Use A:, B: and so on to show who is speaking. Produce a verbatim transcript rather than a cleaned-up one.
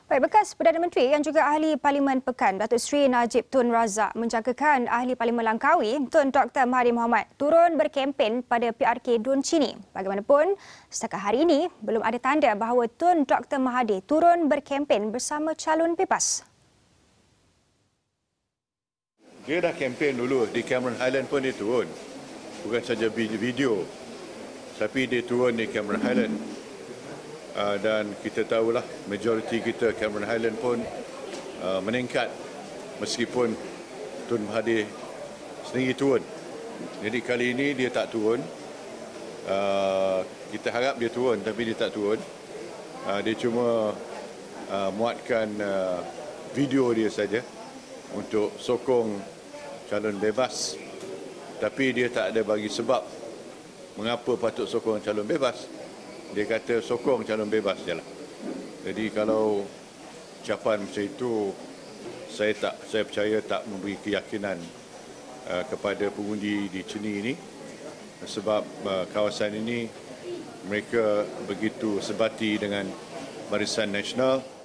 A: Baik, bekas Perdana Menteri yang juga Ahli Parlimen Pekan, Datuk Seri Najib Tun Razak menjangkakan Ahli Parlimen Langkawi, Tun Doktor Mahathir Mohamad, turun berkempen pada P R K Dun Chini. Bagaimanapun, setakat hari ini belum ada tanda bahawa Tun Doktor Mahathir turun berkempen bersama calon bebas.
B: Dia dah kempen dulu, di Cameron Highland pun dia turun. Bukan saja video, tapi dia turun di Cameron Highland. Uh, dan kita tahulah majoriti kita Cameron Highland pun uh, meningkat meskipun Tun Mahathir sendiri turun. Jadi kali ini dia tak turun. Uh, kita harap dia turun tapi dia tak turun. Uh, dia cuma uh, muatkan uh, video dia saja untuk sokong calon bebas. Tapi dia tak ada bagi sebab mengapa patut sokong calon bebas. Dia kata sokong calon bebas je lah. Jadi kalau ucapan macam itu, saya tak saya percaya tak memberi keyakinan uh, kepada pengundi di Chini ini, sebab uh, kawasan ini mereka begitu sebati dengan Barisan Nasional.